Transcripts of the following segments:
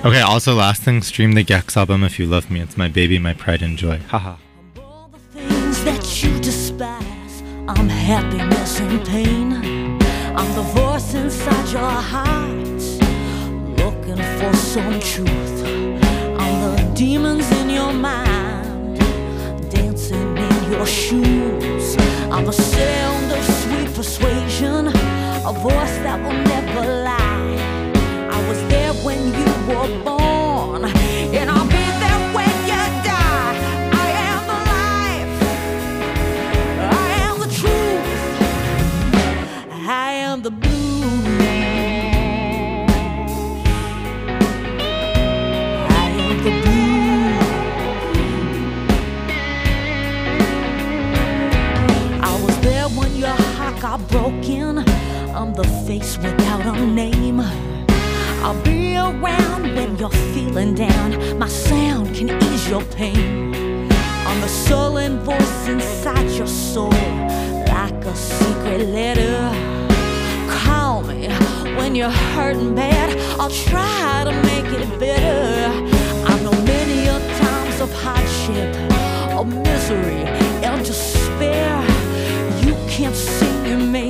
Okay, also last thing, stream the Gex album if you love me. It's my baby, my pride and joy. Haha. All the things that you despise, I'm happiness and pain. I'm the voice inside your heart, looking for some truth. I'm the demons in your mind, dancing in your shoes. I'm the sound of sweet persuasion, a voice that will never lie. I was there when you were born, and I'll be there when you die. I am the life, I am the truth, I am the blues, I am the blues. I was there when your heart got broken. I'm the face without a name. I'll be around when you're feeling down. My sound can ease your pain. I'm the sullen voice inside your soul, like a secret letter. Call me when you're hurting bad, I'll try to make it better. I know many a times of hardship, of misery and despair. You can't see me.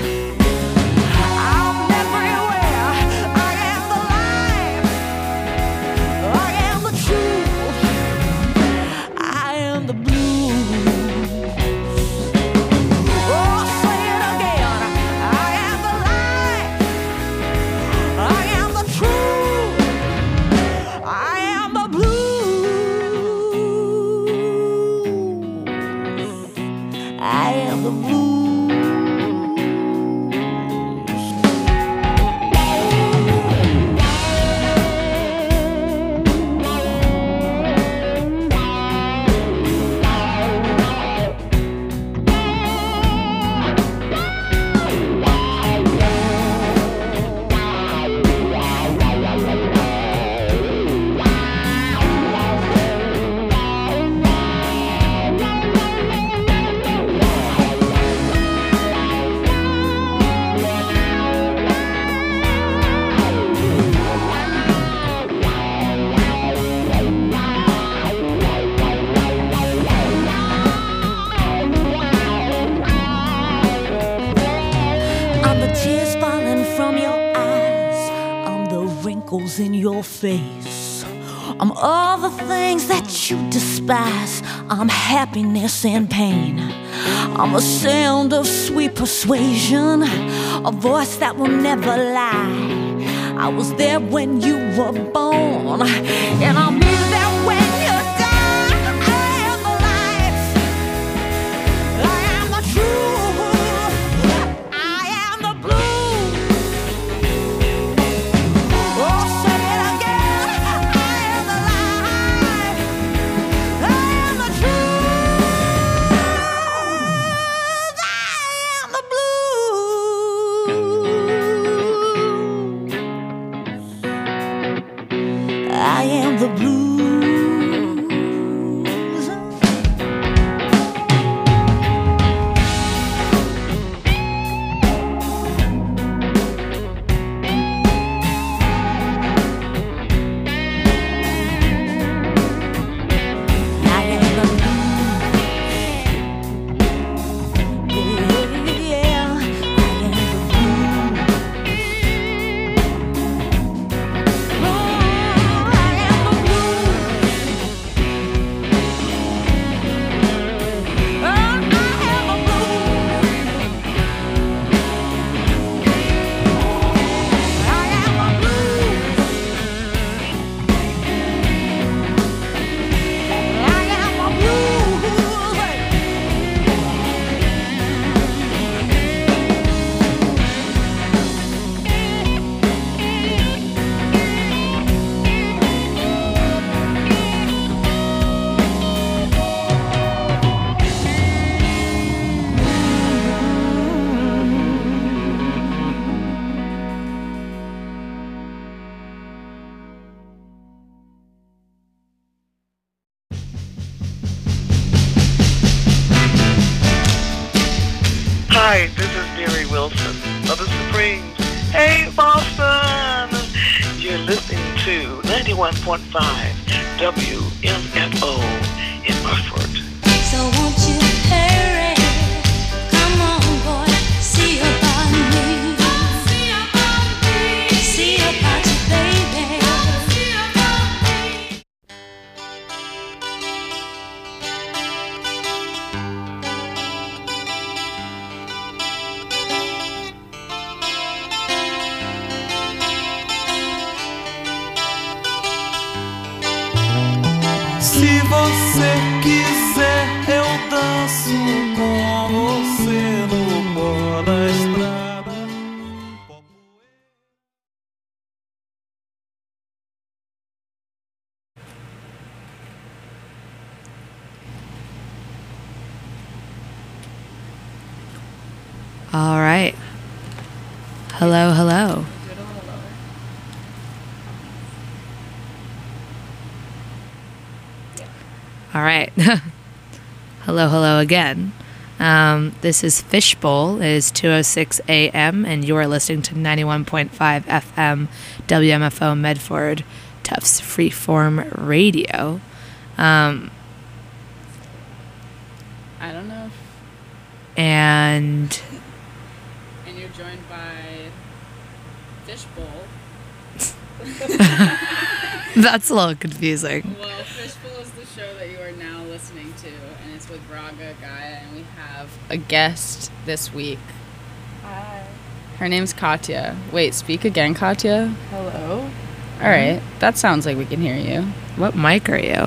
In your face, I'm all the things that you despise. I'm happiness and pain. I'm a sound of sweet persuasion, a voice that will never lie. I was there when you were born, and I'll be there when you die. I am the life, I am the truth, I am the blues. I am the blues. Hi, this is Mary Wilson of the Supremes. Hey, Boston! You're listening to 91.9 91.5 WMFO in Rockford. So won't you hurry? Come on, boy, see about me. See about you, baby. Se você quiser, eu danço com você no pó da estrada. All right. Hello, hello. All right. Hello, hello again. This is Fishbowl. It is 2:06 a.m. and you are listening to 91.5 FM WMFO Medford Tufts Freeform Radio. I don't know. And And you're joined by Fishbowl. that's a little confusing. Well, Fishbowl is the show that you are now listening to, and it's with Raga, Gaia, and we have a guest this week. Hi. Her name's Katya. Wait, speak again, Katya? Hello. All right, that sounds like we can hear you. What mic are you?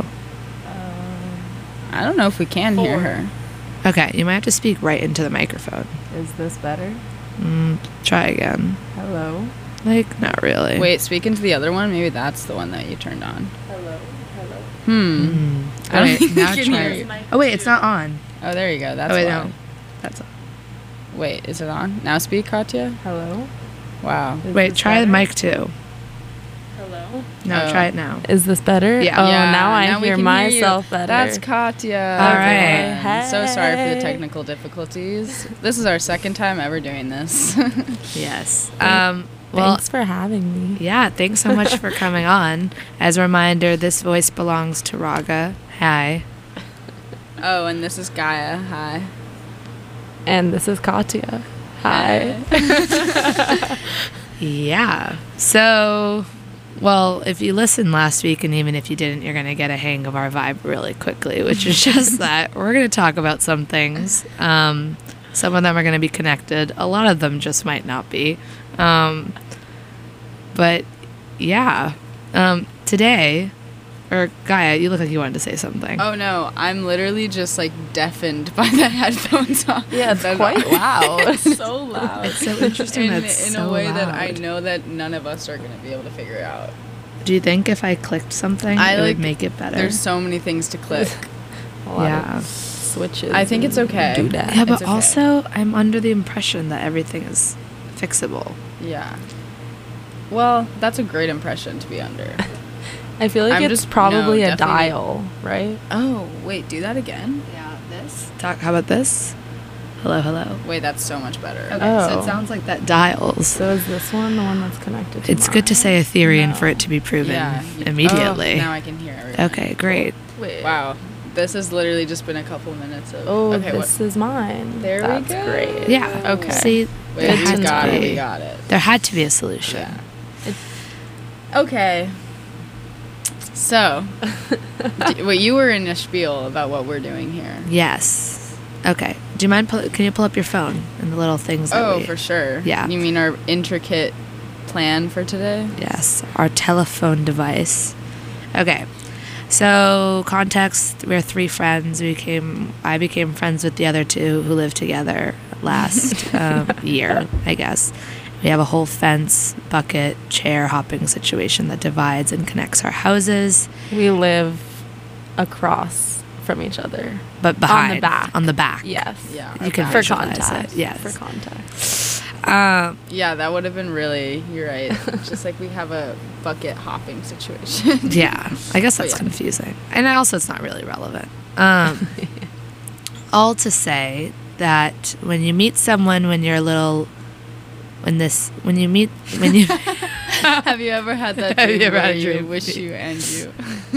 I don't know if we can hear 4. her. Okay, you might have to speak right into the microphone. Is this better? Try again. Hello. Like, not really. Wait, speak into the other one. Maybe that's the one that you turned on. Hello. Hello. I don't Wait, think we now can try hear it. you. Oh, wait, it's not on. Oh, there you go. That's Oh, wait, why. no. That's on. Wait, is it on? Now speak, Katya? Hello. Wow. Is Wait, this try the better? mic too. Hello. No, Oh. try it now. Is this better? Yeah. Oh, Yeah, now I we hear can myself you. better. That's Katya. All right. everyone. Hey. So sorry for the technical difficulties. This is our second time ever doing this. Yes. Well, Well, thanks for having me. yeah, thanks so much for coming on. As a reminder, this voice belongs to Raga. Hi. Oh, and this is Gaia. Hi. And this is Katya. Hi. Yeah. So, well, if you listened last week, and even if you didn't, you're going to get a hang of our vibe really quickly, which is just that we're going to talk about some things. Some of them are going to be connected. A lot of them just might not be. But yeah, today, or Gaia, you look like you wanted to say something. Oh no, I'm literally just like deafened by the headphones on. Yeah, it's That's quite all. loud. It's so loud. It's so interesting in, that it's in so a way that I loud. know that none of us are gonna be able to figure out. Do you think if I clicked something, I it like- would make it better? There's so many things to click. A lot Yeah. of switches. I think it's and okay. doodads. Yeah, It's but okay. also I'm under the impression that everything is fixable. Yeah. Well, that's a great impression to be under. I feel like I'm it's just- probably no, a definitely- dial, right? Oh, wait, do that again? Yeah, this. Talk. How about this? Hello, hello. Wait, that's so much better. Okay, so Oh. it sounds like that dials. So is this one the one that's connected to It's good to mine? say a theory and No. for it to be proven Yeah. immediately. Oh, now I can hear everything. Okay, great. Wait. Wow. This has literally just been a couple minutes of. Oh, okay, this is mine. There we That's go. great. Yeah. Okay. See, Wait, there we had got to it. be. We got it. There had to be a solution. Yeah. Okay. So, wait, you were in a spiel about what we're doing here. Yes. Okay. Do you mind? Can you pull up your phone and the little things? That Oh, we, for sure. Yeah. You mean our intricate plan for today? Yes, our telephone device. Okay. So context: we're 3 friends. I became friends with the other 2 who lived together last year, I guess. We have a whole fence, bucket, chair hopping situation that divides and connects our houses, We live across from each other. but behind, On the back. on the back. Yes. Yeah. You can For visualize context. it. Yes. For context. Yeah, that would have been really, you're right. Just like we have a bucket hopping situation. Yeah, I guess Oh, that's yeah. confusing, and also it's not really relevant. All to say that when you meet someone when you're a little, when you Have you ever had that Have dream you ever where had a you dream? wish you and you?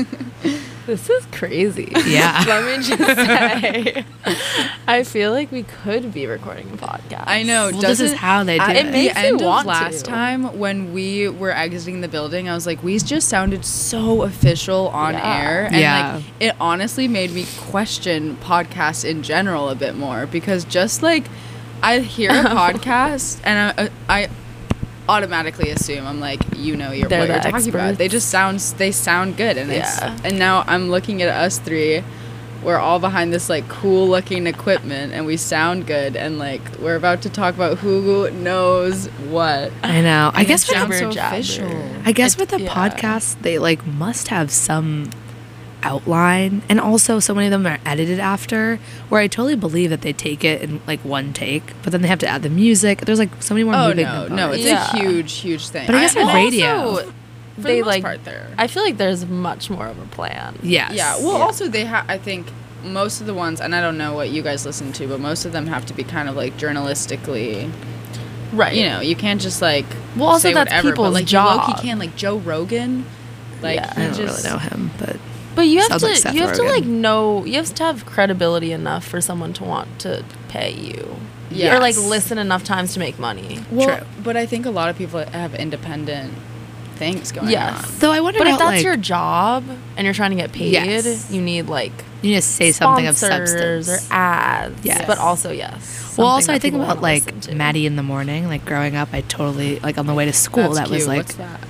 This is crazy. Yeah. Let me just say, I feel like we could be recording a podcast. I know. Well, this is how they do it it. makes the me end want of last to. time when we were exiting the building, I was like, we just sounded so official on Yeah. air, and Yeah. like it honestly made me question podcasts in general a bit more, because just like I hear a podcast and I automatically assume I'm like, you know, They're what you're the talking about. They just sound good, and Yeah. and now I'm looking at us three. We're all behind this like cool looking equipment, and we sound good, and like we're about to talk about who knows what. I know. I And guess it with sounds so jabber. official. I guess with the yeah. podcast, they like must have some outline, and also so many of them are edited after, where I totally believe that they take it in like one take, but then they have to add the music. There's like so many more Oh moving no, components. it's Yeah. a huge thing. But I guess with And radio, also, for they the most like. part there. I feel like there's much more of a plan. yes. Yeah. Well, Yeah. also they have. I think most of the ones, and I don't know what you guys listen to, but most of them have to be kind of like journalistically. Right. You know, you can't just like. Well, also say that's whatever, people's but, like, job. You can like Joe Rogan. Like Yeah. I he don't just, really know him, but But you have Sounds to like Seth you have to Rogen. like know you have to have credibility enough for someone to want to pay you. Yes. Or like listen enough times to make money. Well, True. but I think a lot of people have independent things going Yes. on. though I wonder But if about that's like your job and you're trying to get paid, Yes. you need like you need to say something of sponsors substance. or ads. Yes. But also yes. Well, something also I that think people about wanna like listen to. Maddie in the morning. Like growing up, I totally like on the way to school. That's that was cute. like What's that?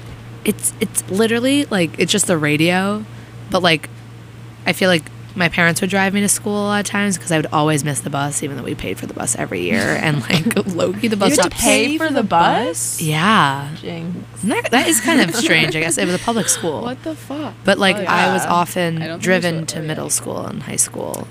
it's literally like it's just the radio, but like I feel like my parents would drive me to school a lot of times because I would always miss the bus, even though we paid for the bus every year. And like low-key, the bus You had stopped. to pay for the bus? Yeah, Jinx. that is kind of strange. I guess it was a public school. What the fuck? But like Oh, I was yeah. I often don't think driven there's to a- middle school and high school,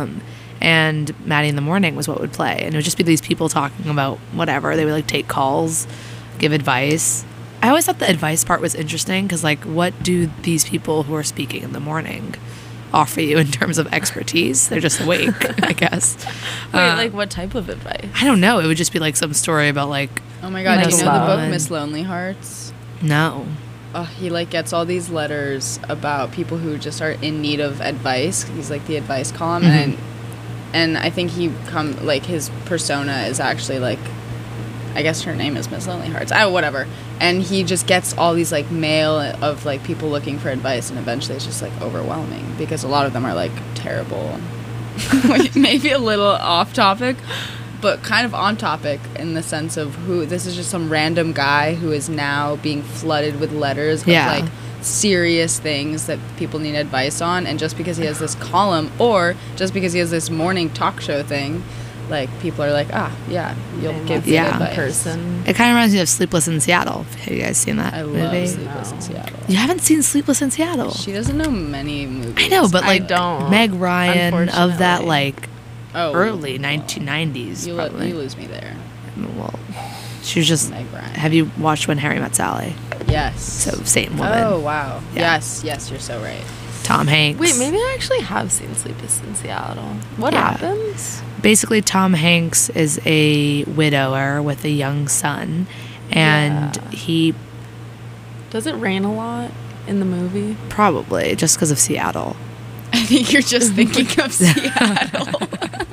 and Maddie in the morning was what would play, and it would just be these people talking about whatever. They would like take calls, give advice. I always thought the advice part was interesting because like, what do these people who are speaking in the morning offer you in terms of expertise? They're just awake, I guess. Wait, like what type of advice? I don't know. It would just be like some story about like Oh my god! Like Do you know the love. book Miss Lonely Hearts? no. Oh, he like gets all these letters about people who just are in need of advice. He's like the advice column, and I think he his persona is actually like, I guess her name is Miss Lonely Hearts. Whatever. And he just gets all these like mail of like people looking for advice, and eventually it's just like overwhelming because a lot of them are like terrible. Like, maybe a little off topic, but kind of on topic in the sense of who this is just some random guy who is now being flooded with letters Yeah. of like serious things that people need advice on, and just because he has this column or just because he has this morning talk show thing, like people are like, you'll give good Yeah. advice. person. It kind of reminds me of Sleepless in Seattle. Have you guys seen that I movie? love Sleepless in No. Seattle. You haven't seen Sleepless in Seattle? She doesn't know many movies. I know, but like don't, Meg Ryan of that unfortunately. like oh, early 1990s. You probably. lose me there. Well, she was just. Meg Ryan. Have you watched When Harry Met Sally? Yes. So same woman. Oh wow. Yeah. Yes, you're so right. Tom Hanks. Wait, maybe I actually have seen Sleepless in Seattle. What Yeah. happens? Basically, Tom Hanks is a widower with a young son, and Yeah. he Does it rain a lot in the movie? probably just because of Seattle. I think you're just thinking of Seattle.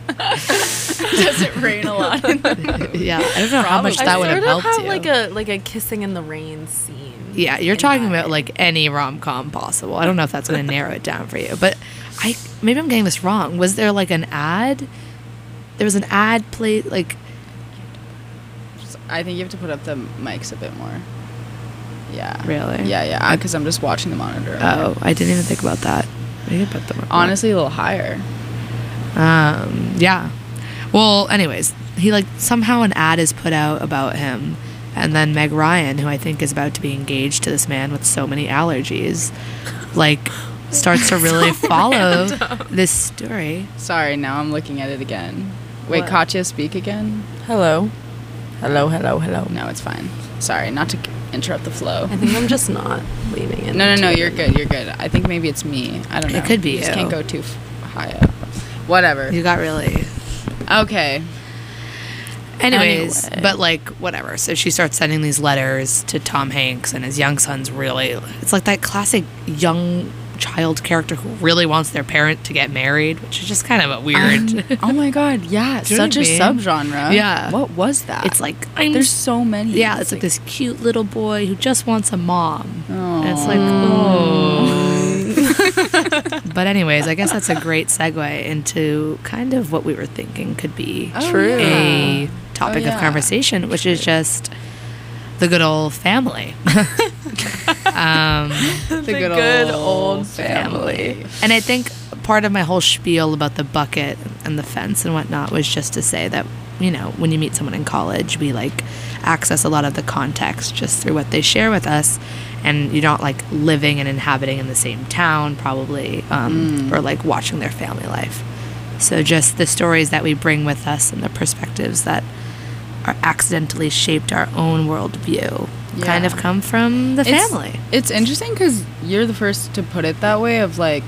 Does it rain a lot in the movie? Yeah, I don't know how much Probably. that would have sort of helped have you. like a kissing in the rain scene. Yeah, you're in talking that. about like any rom com possible. I don't know if that's going to narrow it down for you, but maybe I'm getting this wrong. Was there like an ad? There was an ad played like. I think you have to put up the mics a bit more. Yeah. Really? Yeah. Because I'm just watching the monitor. Oh, I didn't even think about that. Maybe put them up more. Honestly, a little higher. Yeah. Well, anyways, he like somehow an ad is put out about him, and then Meg Ryan, who I think is about to be engaged to this man with so many allergies, like starts to really follow this story. Sorry, now I'm looking at it again. Wait, What? Katya, speak again? Hello. Hello. No, it's fine. Sorry, not to interrupt the flow. I think I'm just not leaning in. No, too you're good. You're good. I think maybe it's me. I don't know. It could be You just you. can't go too high up. Whatever. You got really. Okay. Anyways, Anyway. but like whatever. So she starts sending these letters to Tom Hanks, and his young son's really. It's like that classic young child character who really wants their parent to get married, which is just kind of a weird. Oh my god, yeah, Do you know such what a I mean? subgenre. Yeah. What was that? It's like there's so many. Yeah, it's like this cute little boy who just wants a mom. Oh. And it's like, oh. But anyways, I guess that's a great segue into kind of what we were thinking could be True. a topic Oh, yeah. of conversation, which is just the good old family. the good old family. And I think part of my whole spiel about the bucket and the fence and whatnot was just to say that, you know, when you meet someone in college, we like access a lot of the context just through what they share with us. And you're not like living and inhabiting in the same town, probably, or like watching their family life. So just the stories that we bring with us and the perspectives that are accidentally shaped our own worldview kind of come from the family. It's interesting because you're the first to put it that way of like,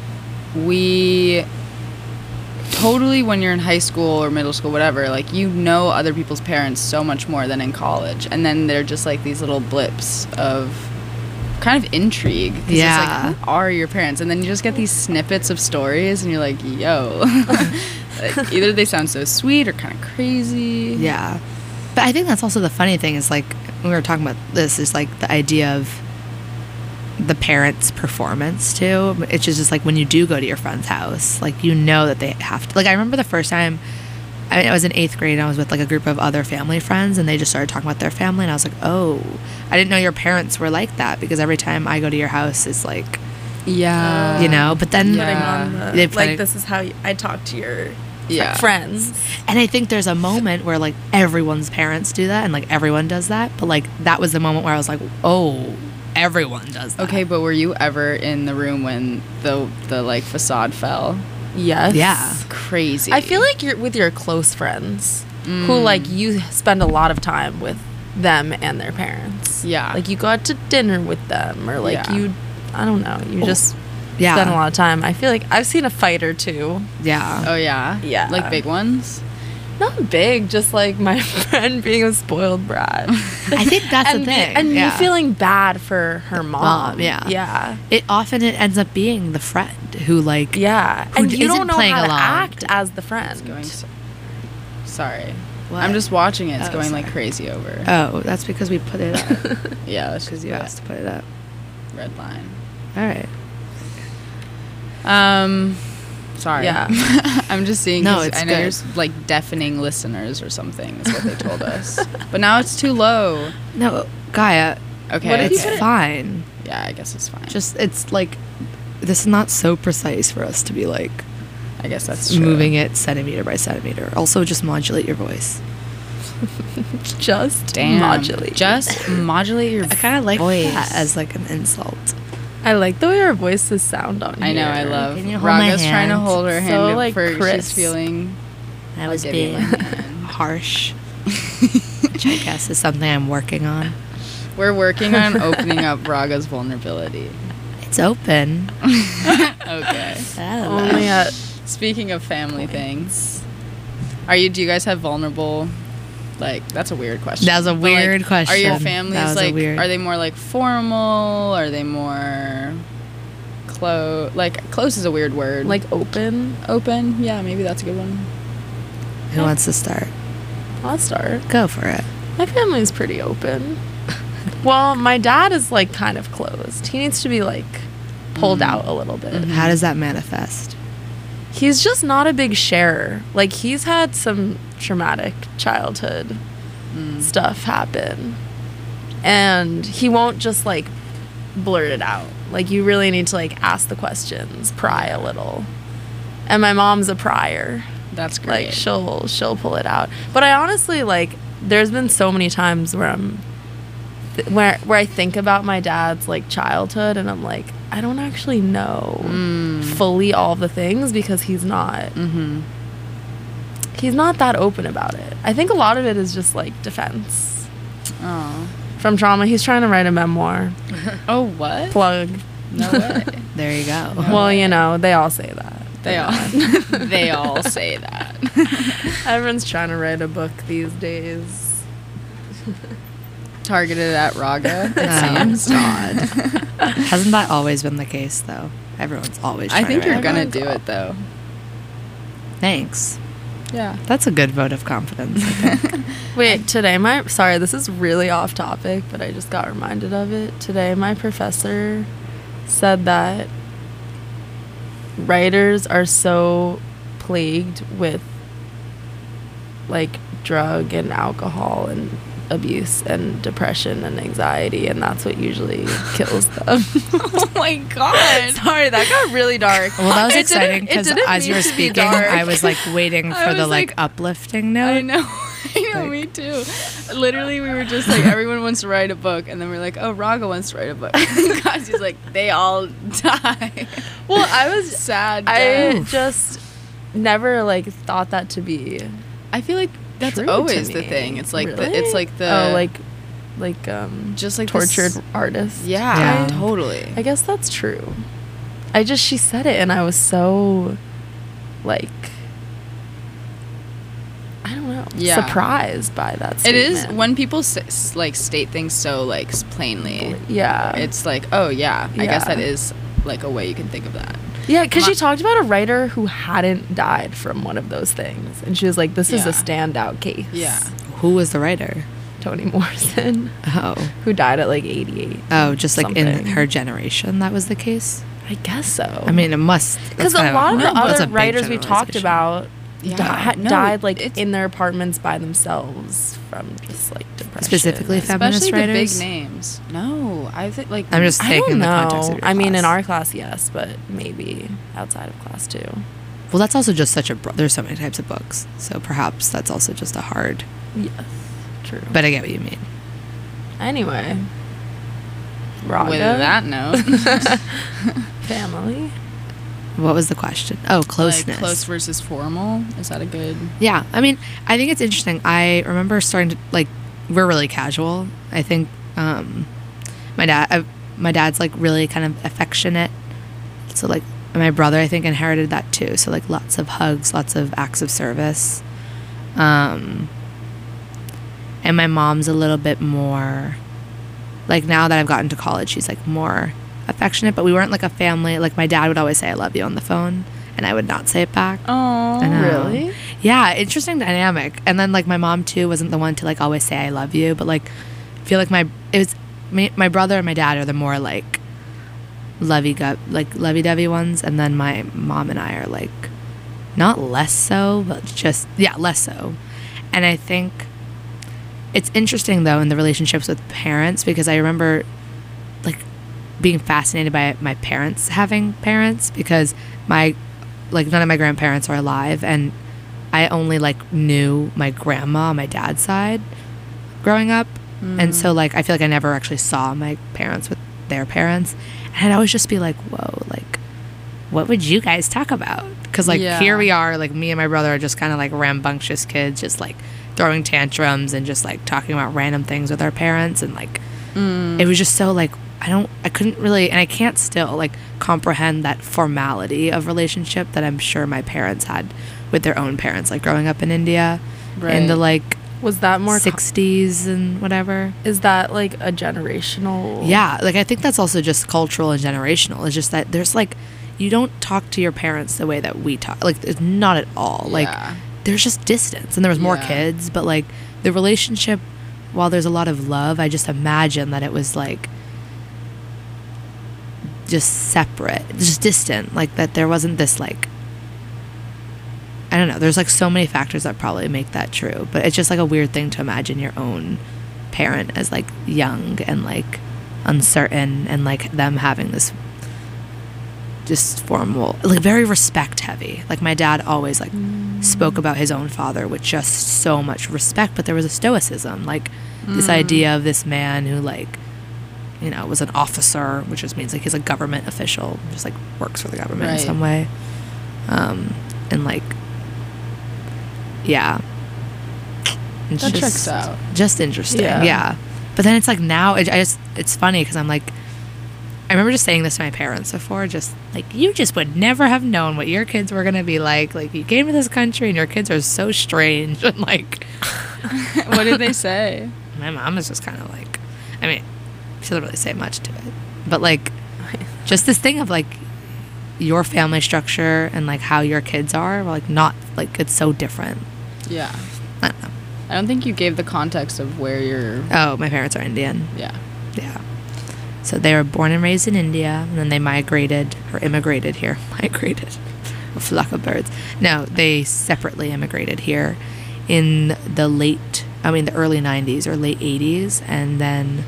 we totally, when you're in high school or middle school, whatever, like you know other people's parents so much more than in college. And then they're just like these little blips of kind of intrigue. 'Cause Yeah. It's like, who are your parents? And then you just get these snippets of stories and you're like, yo. Like, either they sound so sweet or kind of crazy. Yeah. But I think that's also the funny thing is like, when we were talking about this, is like the idea of the parents' performance too. It's just like when you do go to your friend's house, like you know that they have to. Like I remember the first time I was in 8th grade and I was with like a group of other family friends and they just started talking about their family and I was like, oh, I didn't know your parents were like that because every time I go to your house it's like, Yeah. you know, but then Putting on They the, put like it- this is how I talk to your Yeah. friends. and I think there's a moment where like everyone's parents do that and like everyone does that, but like that was the moment where I was like, oh, everyone does that. Okay, but were you ever in the room when the like facade fell? Yes. Yeah. Crazy. I feel like you're with your close friends who like you spend a lot of time with them and their parents. Yeah. Like you go out to dinner with them or like Yeah. you I don't know, you just Yeah. spend a lot of time. I feel like I've seen a fight or two. Yeah. Oh yeah. Yeah. Like big ones. Not big, just like my friend being a spoiled brat. I think that's and the thing. and yeah. you feeling bad for her mom. yeah. Yeah. It often it ends up being the friend who like Yeah. Who And you isn't don't know playing how to along. act as the friend. Going sorry. What? I'm just watching it. It's Oh, going like sorry. crazy over. Oh, that's because we put it up. Yeah, that's Because just you asked to put it up. red line. All right. Sorry. Yeah. I'm just seeing. No, 'cause it's I know good. there's like deafening listeners or something. Is what they told us. But now it's too low. No, Gaia, Okay. What did you it's put it- fine. Yeah, I guess it's fine. Just it's like this is not so precise for us to be like I guess that's true. moving it centimeter by centimeter. Also, just modulate your voice. Just Damn. modulate. Just modulate your. I kind of like voice. that as like an insult. I like the way our voices sound on I know. I here. love. Can you hold my Raga's trying to hand? hold her So, hand up like, for she's crisp. feeling. I I'll was give you being my hand. harsh, which I guess is something I'm working on. We're working on opening up Raga's vulnerability. It's open. Okay. Only at Speaking of family things, do you guys have vulnerable? Like that's a weird question. That was a But, weird Are question. your That families was a like? weird- Are they more like formal? Are they more close? Like close is a weird word. like open. open. Yeah, maybe that's a good one. Who wants to start? I'll start. Go for it. My family's pretty open. Well, my dad is like kind of closed. He needs to be like pulled out a little bit. How does that manifest? He's just not a big sharer. Like he's had some traumatic childhood stuff happen. And he won't just like blurt it out. Like you really need to like ask the questions, pry a little. And my mom's a prior. That's great. Like she'll pull it out. But I honestly like there's been so many times where I'm where I think about my dad's like childhood and I'm like I don't actually know fully all the things because he's not that open about it. I think a lot of it is just like defense Oh. from trauma. He's trying to write a memoir. Oh what? Plug. No way. There you go. Well, you know, they all say that. They all they all say that. Everyone's trying to write a book these days. Targeted at Raga. It Oh, seems. God. Hasn't that always been the case, though? Everyone's always I trying think to you're write gonna a book. do it though. Thanks. Yeah. That's a good vote of confidence, I think. Wait, today sorry, this is really off topic, but I just got reminded of it. Today my professor said that writers are so plagued with like drug and alcohol and abuse and depression and anxiety, and that's what usually kills them. Oh my god. Sorry, that got really dark. Well, that was It exciting didn't- it because didn't as you mean were to be speaking, dark. I was like waiting I for the was like like- uplifting note. I know. I know, me too. Literally, we were just like, everyone wants to write a book, and then we're like, oh, Raga wants to write a book. Because he's like, they all die. Well, I was Sad. I death. just never like thought that to be I feel like that's true to always the me. thing. It's like Really? it's like the oh like just like tortured this- artists. Yeah, Yeah. totally. I guess that's true. She said it and I was so like I don't know, Yeah. surprised by that It statement. is when people like state things so like plainly. Yeah. It's like, oh yeah, I guess Yeah. that is like a way you can think of that. Yeah, because My- she talked about a writer who hadn't died from one of those things. And she was like, this is a Yeah. standout case. Yeah. Who was the writer? Toni Morrison, Oh. who died at like 88. Oh, just like in something. her generation, that was the case? I guess so. I mean, it must. because that's a kind lot of the that's a other big writers we talked generalization. about Yeah. No, died like it's- in their apartments by themselves from just like depression. Specifically feminist Especially the big writers? names. No, I think like I'm just I taking don't in the know. context of your I mean, in class. our class, yes, but maybe outside of class too. Well, that's also just such a. There's so many types of books, so perhaps that's also just a hard. Yes, true. But I get what you mean. Anyway, Raga, with that note, family. What was the question? Oh, closeness. like close versus formal. Is that a good? Yeah, I mean, I think it's interesting. I remember starting to like, we're really casual. I think my dad's like really kind of affectionate. So like my brother, I think, inherited that too. So like lots of hugs, lots of acts of service. And my mom's a little bit more, like now that I've gotten to college, she's like more affectionate, but we weren't like a family. Like my dad would always say I love you on the phone and I would not say it back. Oh, I know. Really? Yeah, interesting dynamic. And then like my mom too wasn't the one to like always say I love you, but like I feel like my brother and my dad are the more like lovey-dovey ones, and then my mom and I are like not less so, but just less so. And I think it's interesting though in the relationships with parents, because I remember like being fascinated by my parents having parents, because none of my grandparents are alive, and I only like knew my grandma on my dad's side growing up. And so like I feel like I never actually saw my parents with their parents, and I'd always just be like, whoa, like what would you guys talk about? Because like Yeah. here we are, like me and my brother are just kind of like rambunctious kids, just like throwing tantrums and just like talking about random things with our parents, and like it was just so like I couldn't really, and I can't still like comprehend that formality of relationship that I'm sure my parents had with their own parents, like growing up in India in the like Was that more 60s and whatever. Is that like a generational? Yeah, like I think that's also just cultural and generational. It's just that there's like, you don't talk to your parents the way that we talk. Like it's not at all. Like Yeah. there's just distance, and there was more Yeah. kids, but like the relationship, while there's a lot of love, I just imagine that it was like just separate, just distant, like that there wasn't this like, I don't know, there's like so many factors that probably make that true, but it's just like a weird thing to imagine your own parent as like young and like uncertain, and like them having this just formal, like very respect heavy. Like my dad always like spoke about his own father with just so much respect, but there was a stoicism, like this idea of this man who like, you know, was an officer, which just means like he's a government official, just like works for the government in Right. some way. And like, yeah. It's That just- checks out. Just interesting. Yeah. Yeah. But then it's like now, it's funny because I'm like, I remember just saying this to my parents before, just like, you just would never have known what your kids were going to be like. Like, you came to this country and your kids are so strange. And like, What did they say? my mom is just kind of like, I mean, she doesn't really say much to it. But like, just this thing of like, your family structure and like how your kids are, like, not like, it's so different. Yeah. I don't know. I don't think you gave the context of where you're. Oh, my parents are Indian. Yeah. Yeah. So they were born and raised in India, and then they migrated, or immigrated here. Migrated. A flock of birds. No, they separately immigrated here in the early 90s or late 80s. And then,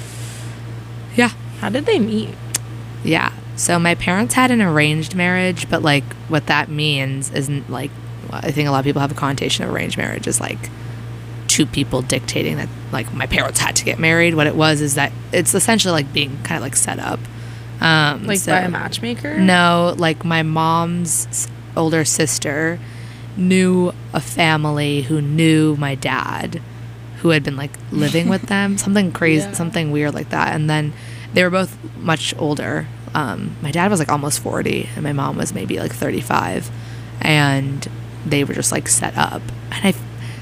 yeah. How did they meet? Yeah. So my parents had an arranged marriage, but like what that means isn't like, I think a lot of people have a connotation of arranged marriage as like two people dictating that like my parents had to get married. What it was is that it's essentially like being kind of like set up. Like So- by a matchmaker? No, like my mom's older sister knew a family who knew my dad, who had been like living with them, something crazy, Yeah. something weird like that. And then they were both much older. My dad was like almost 40 and my mom was maybe like 35, and they were just like set up. And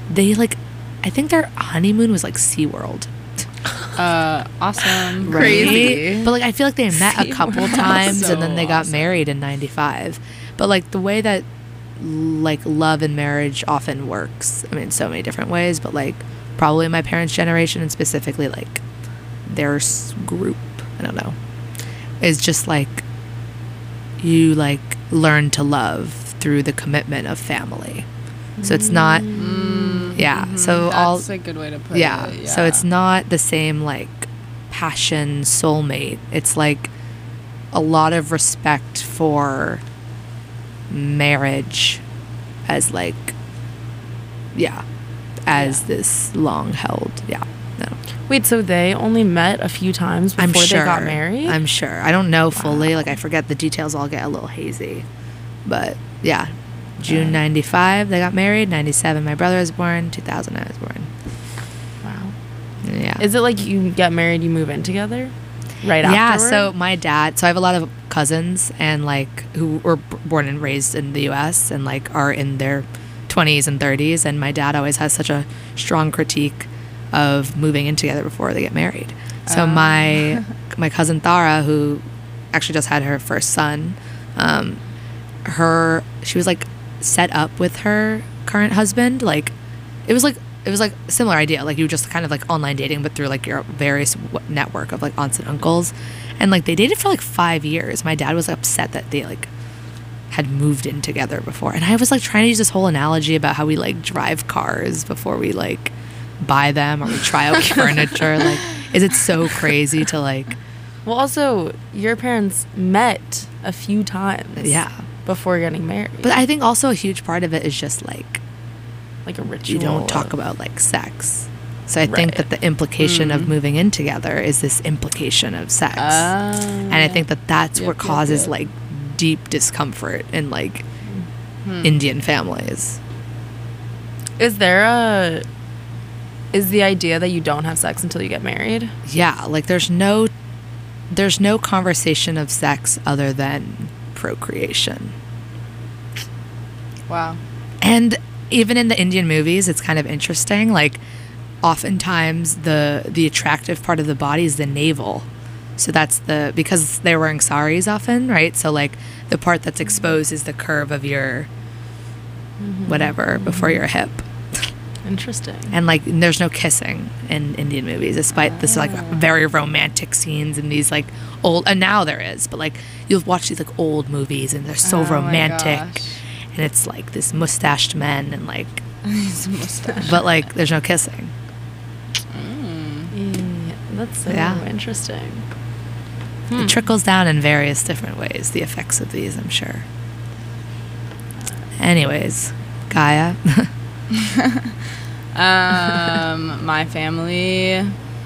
I think their honeymoon was like SeaWorld. Awesome. Right? Crazy. But like I feel like they met a couple times So and then they got awesome. married in 95. But like the way that like love and marriage often works, I mean, so many different ways, but like probably my parents' generation and specifically like their group, I don't know, is just like you like learn to love through the commitment of family. So it's not yeah. So all That's a good way to put yeah. it. So it's not the same like passion soulmate. It's like a lot of respect for marriage as like as this long held. Yeah. No. Wait, so they only met a few times before I'm sure they got married? I'm sure. I don't know fully. Like I forget the details. I'll get a little hazy. But yeah. June 95 they got married. 97 my brother was born. 2000 I was born. Wow. Yeah. Is it like you get married, you move in together? Right Yeah, afterward? so my dad, so I have a lot of cousins and like who were born and raised in the US and like are in their 20s and 30s, and my dad always has such a strong critique of moving in together before they get married. So my cousin Thara, who actually just had her first son, she was like set up with her current husband. Like it was like a similar idea, like you just kind of like online dating but through like your various network of like aunts and uncles, and like they dated for like 5 years. My dad was upset that they like had moved in together before, and I was like trying to use this whole analogy about how we like drive cars before we like buy them or we try out furniture. Like, is it so crazy to like Well, also, your parents met a few times. Yeah. Before getting married. But I think also a huge part of it is just like like a ritual. you don't talk about like sex. So I think Right. that the implication of moving in together is this implication of sex. And I think that that's what causes like deep discomfort in like Indian families. Is the idea that you don't have sex until you get married? Yeah, like there's no conversation of sex other than procreation. Wow. And even in the Indian movies, it's kind of interesting. Like, oftentimes the attractive part of the body is the navel. So that's because they're wearing saris often, right? So like the part that's exposed is the curve of your whatever before your hip. Interesting. And like there's no kissing in Indian movies, despite this like very romantic scenes in these like old, and now there is, but like you'll watch these like old movies and they're so Oh my romantic, gosh. and it's like this mustached men and like but like there's no kissing. Yeah, that's so Yeah. interesting. It trickles down in various different ways, the effects of these, I'm sure. Anyways, Gaia. My family.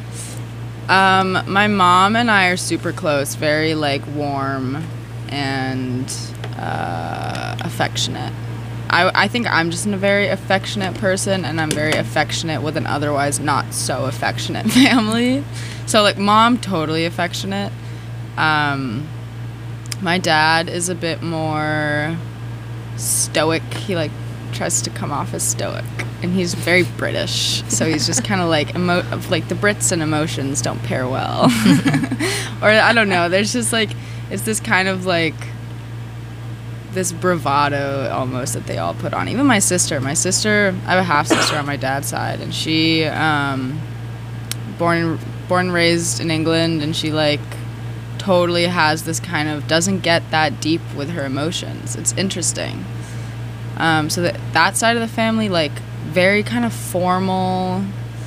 My mom and I are super close, very like warm and affectionate. I think I'm just a very affectionate person, and I'm very affectionate with an otherwise not so affectionate family. So like mom, totally affectionate. My dad is a bit more stoic. He like tries to come off as stoic, and he's very British, so he's just kind of like like the Brits and emotions don't pair well. Or I don't know, there's just like, it's this kind of like this bravado almost that they all put on. Even my sister, I have a half sister on my dad's side, and she born and raised in England, and she like totally has this kind of, doesn't get that deep with her emotions. It's interesting. So that side of the family, like very kind of formal,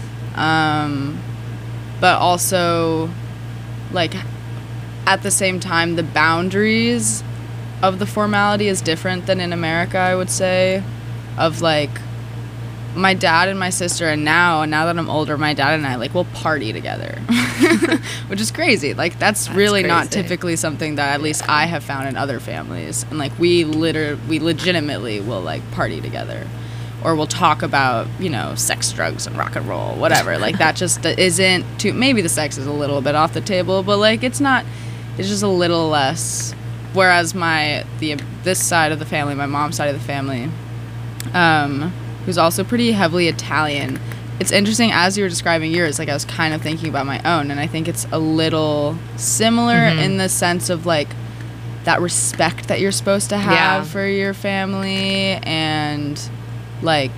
but also like at the same time the boundaries of the formality is different than in America, I would say. Of like my dad and my sister, and now that I'm older, my dad and I like will party together, which is crazy. Like that's really crazy. not typically something that at least I have found in other families. And like we legitimately will like party together, or we'll talk about, you know, sex, drugs, and rock and roll, whatever. Like that just isn't too. Maybe the sex is a little bit off the table, but like it's not. It's just a little less. Whereas this side of the family, my mom's side of the family, who's also pretty heavily Italian. It's interesting, as you were describing yours, like I was kind of thinking about my own, and I think it's a little similar in the sense of like that respect that you're supposed to have for your family, and like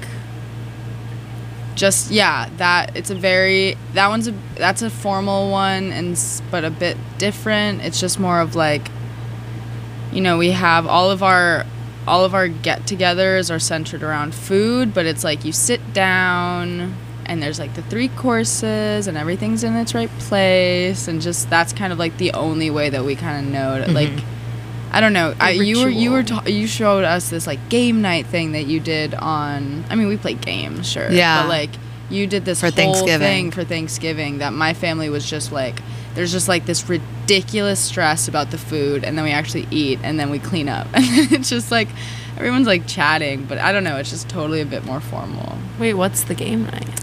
just that's a formal one, but a bit different. It's just more of like, you know, we have all of our get-togethers are centered around food, but it's like you sit down and there's like the 3 courses and everything's in its right place, and just that's kind of like the only way that we kind of know to, like, I don't know. You showed us this like game night thing that you did on. I mean, we played games, sure. Yeah. But like you did this For whole Thanksgiving. thing for Thanksgiving that my family was just like. There's just like this ridiculous stress about the food, and then we actually eat, and then we clean up, and it's just like everyone's like chatting, but I don't know. It's just totally a bit more formal. Wait, what's the game night?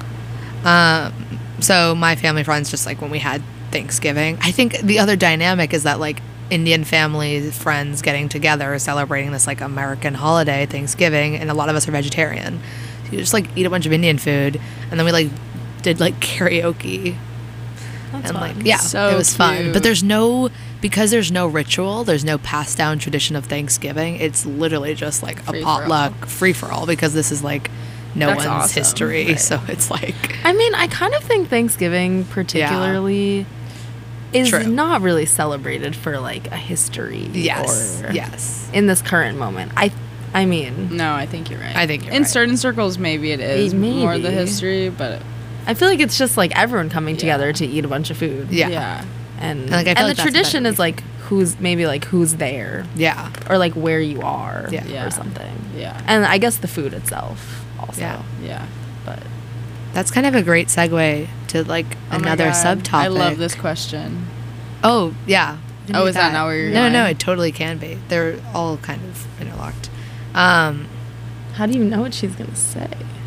So my family friends, just like when we had Thanksgiving, I think the other dynamic is that like Indian family friends getting together, celebrating this like American holiday, Thanksgiving, and a lot of us are vegetarian. So you just like eat a bunch of Indian food, and then we like did like karaoke. That's And fun. like, yeah, So it was fun. cute. But there's no ritual, there's no passed down tradition of Thanksgiving. It's literally just like a Free for potluck, free for all, because this is like no That's one's awesome. history. Right. So it's like, I mean, I kind of think Thanksgiving particularly is True. not really celebrated for like a history. yes, or yes. in this current moment. I mean, No, I think you're right. I think you're in right. certain circles maybe it is more the Maybe. history, but I feel like it's just like everyone coming Yeah. together to eat a bunch of food. Yeah. And, like, I feel like the that's a tradition better is like who's there, Yeah. or like where you are, Yeah. Yeah. or something. yeah, And I guess the food itself also. Yeah. yeah. But That's kind of a great segue to like Oh my another God. subtopic. I love this question. Oh, yeah. We can Oh, do is that not where you're No, no, going? it totally can be. They're all kind of interlocked. how do you know what she's gonna say?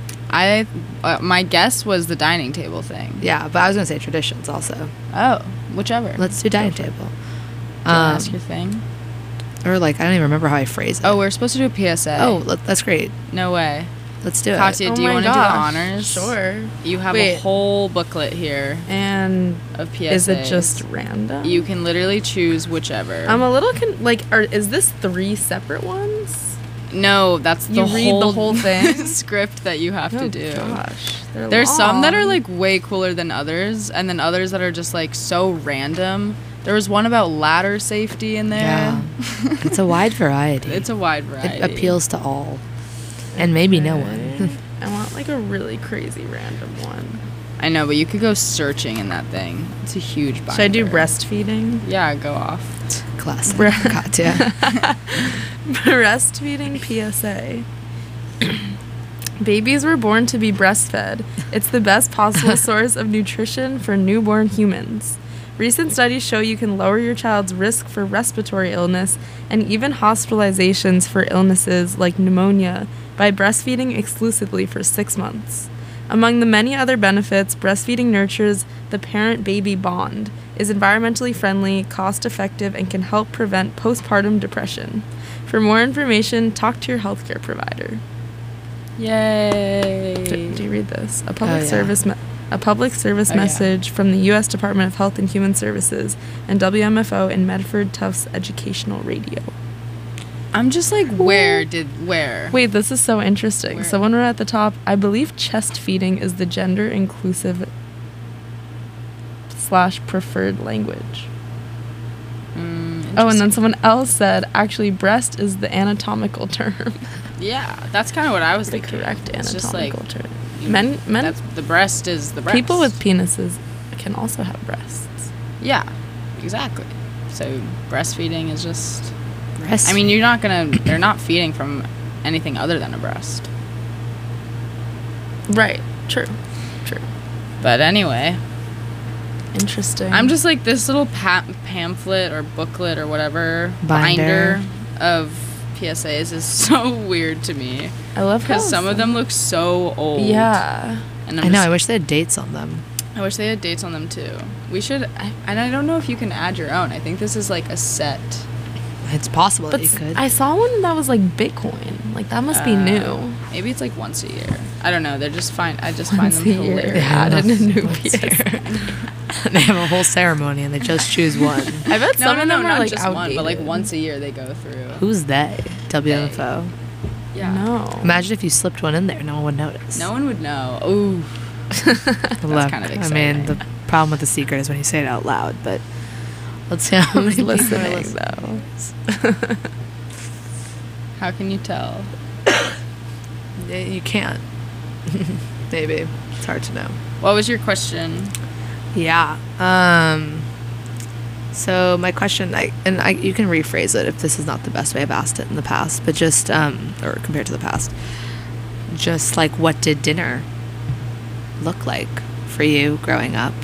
My guess was the dining table thing. Yeah, but I was going to say traditions also. Oh, whichever. Let's do dining table. Do you wanna ask your thing? Or like, I don't even remember how I phrase it. Oh, we're supposed to do a PSA. Oh, that's great. No way. Let's do it. Katya, Oh do you my want to do the gosh. honors? Sure. You have Wait. a whole booklet here And of PSAs. is it just random? You can literally choose whichever. I'm a little is this 3 separate ones? No, that's You read the whole thing? script that you have to do. Gosh, There's some that are long. like way cooler than others, and then others that are just like so random. There was one about ladder safety in there. Yeah. It's a wide variety. It's a wide variety. It appeals to all. And maybe no one. I want like a really crazy random one. I know, but you could go searching in that thing. It's a huge binder. Should I do breastfeeding? Yeah, go off. Classic. Bre- Katya. Breastfeeding PSA. Babies were born to be breastfed. It's the best possible source of nutrition for newborn humans. Recent studies show you can lower your child's risk for respiratory illness and even hospitalizations for illnesses like pneumonia by breastfeeding exclusively for 6 months. Among the many other benefits, breastfeeding nurtures the parent-baby bond, is environmentally friendly, cost-effective, and can help prevent postpartum depression. For more information, talk to your healthcare provider. Yay. Do you read this? A public yeah. service Oh, yeah. message from the U.S. Department of Health and Human Services and WMFO and Medford Tufts Educational Radio. I'm just like, where? Wait, this is so interesting. Where? Someone wrote at the top, I believe chest feeding is the gender inclusive / preferred language. Oh, and then someone else said, actually, breast is the anatomical term. Yeah, that's kind of what I was The thinking. correct It's just like, anatomical term. Men, that's, the breast is the breast. people with penises can also have breasts. Yeah, exactly. So breastfeeding is just... Breast. I mean, they're not feeding from anything other than a breast. Right. True. But anyway, Interesting. I'm just like, this little pamphlet or booklet or whatever, Binder. of PSAs is so weird to me. I love how Because some of them look so old. Yeah. And I know. I wish they had dates on them. I wish they had dates on them too. We should, and I don't know if you can add your own. I think this is like a set. It's possible But that you could. I saw one that was like Bitcoin. Like that must be new. Maybe it's like once a year. I don't know. They're just fine. I just Once find them a year. hilarious. Added a new Once a PSA. year. They have a whole ceremony and they just choose one. I bet some of them are not like just outdated. one, but like once a year they go through. Who's they? WMFO. Yeah. No. Imagine if you slipped one in there, no one would notice. No one would know. Ooh. Look, kind of I mean, exciting. the problem with the secret is when you say it out loud, but let's see how many Who's people are listening listening. though? How can you tell? Yeah, you can't. Maybe. It's hard to know. What was your question? Yeah. So my question, you can rephrase it if this is not the best way I've asked it in the past, but just, or compared to the past, just like, what did dinner look like for you growing up?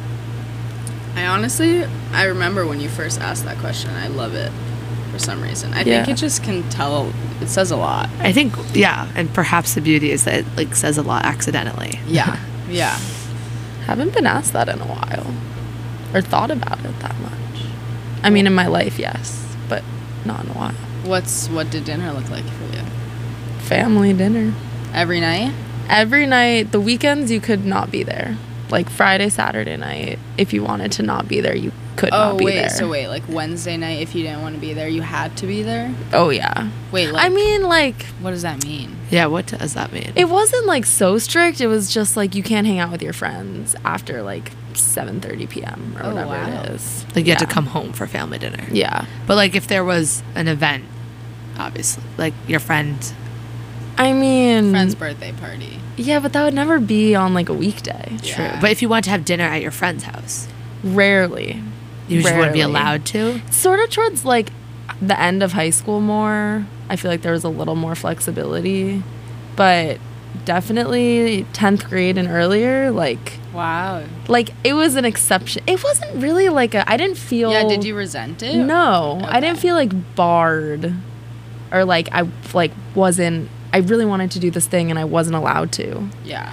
I remember when you first asked that question. I love it for some reason. I think Yeah. it just can tell. It says a lot. I think, yeah, and perhaps the beauty is that it like says a lot accidentally. Yeah. Yeah. Haven't been asked that in a while, or thought about it that much. I mean, in my life, yes, but not in a while. What did dinner look like for you? Family dinner Every night? every night. The weekends you could not be there. Like Friday, Saturday night, if you wanted to not be there, you could not be there. So wait, like Wednesday night, if you didn't want to be there, you had to be there? Oh yeah. Wait, like, I mean, like, what does that mean? Yeah, what does that mean? it wasn't like so strict. It was just like you can't hang out with your friends after like 7:30 p.m. or Oh, whatever wow. it is. Like you had to Yeah. come home for family dinner. Yeah. But like if there was an event, obviously, like your friend. I mean, Friend's birthday party. yeah, but that would never be on like a weekday. True. Yeah. But if you wanted to have dinner at your friend's house, Rarely. you just wouldn't be Rarely. allowed to. Sort of towards like the end of high school more. I feel like there was a little more flexibility, but definitely 10th grade and earlier, like Wow. it was an exception. It wasn't really like I didn't feel. Yeah, did you resent it? No, I didn't Okay. feel like barred, or like I like wasn't. I really wanted to do this thing and I wasn't allowed to. Yeah.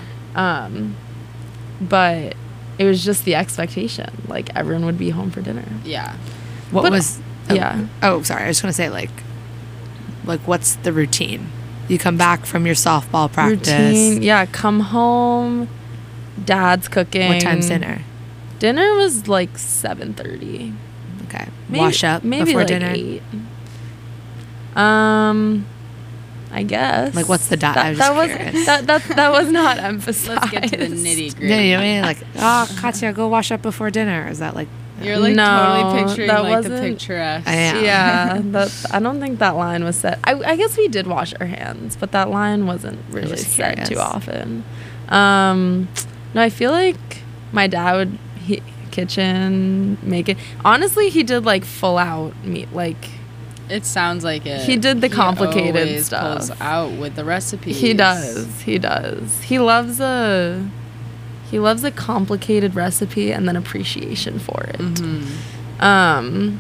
But it was just the expectation. Like everyone would be home for dinner. Yeah. What But- was? yeah. Oh, sorry. I was gonna say like what's the routine? You come back from your softball practice. Routine. Yeah, come home. Dad's cooking. What time's dinner? Dinner was like 7:30. Okay. Maybe- Wash up maybe before like dinner. 8. I guess. Like, what's the diet? I was That just was curious. that was not emphasized. Let's get to the nitty gritty. Yeah, you mean like, oh, Katya, go wash up before dinner? Is that like? You're like No, totally picturing that like the wasn't- picturesque. I am. Yeah, I don't think that line was set. I guess we did wash our hands, but that line wasn't really just said too curious. often. No, I feel like my dad would kitchen make it. Honestly, he did like full out meat. Like It sounds like it. He did the complicated always stuff. Pulls out with the recipes. he does. He does. He loves a complicated recipe and then appreciation for it. Mm-hmm.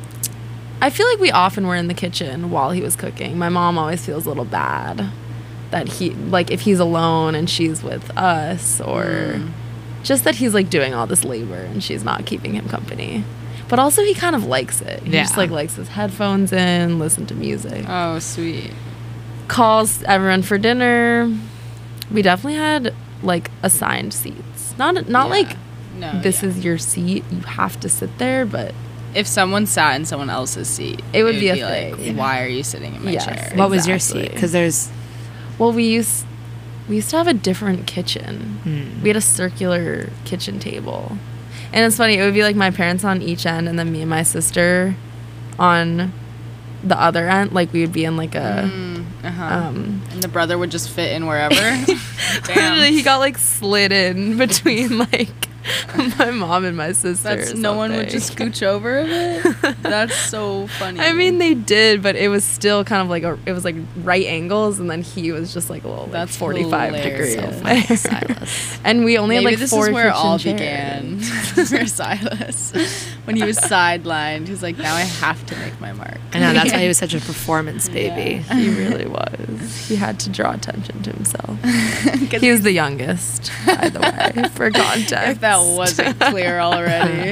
I feel like we often were in the kitchen while he was cooking. My mom always feels a little bad that he, like, if he's alone and she's with us, or just that he's like doing all this labor and she's not keeping him company. But also he kind of likes it. He just like likes his headphones in, listen to music. Oh, sweet. Calls everyone for dinner. We definitely had like assigned seats. Not like this is your seat. You have to sit there, but if someone sat in someone else's seat, it would be a like, thing. Why are you sitting in my chair? What was your seat? Because there's... Well, we used to have a different kitchen. We had a circular kitchen table. And it's funny, it would be like my parents on each end and then me and my sister on the other end. Like we would be in like a... and the brother would just fit in wherever. Damn. He got like slid in between like my mom and my sister. No one would just scooch over a bit. That's so funny. I mean, they did, but it was still kind of like it was like right angles, and then he was just like a little like 45 degrees. So funny, Silas. And we only had like this 4 is where it kitchen all chairs. began for Silas. When he was sidelined, he was like, "Now I have to make my mark." I know, that's why he was such a performance baby. He really was. He had to draw attention to himself. He was the youngest, by the way, for context. If that wasn't clear already.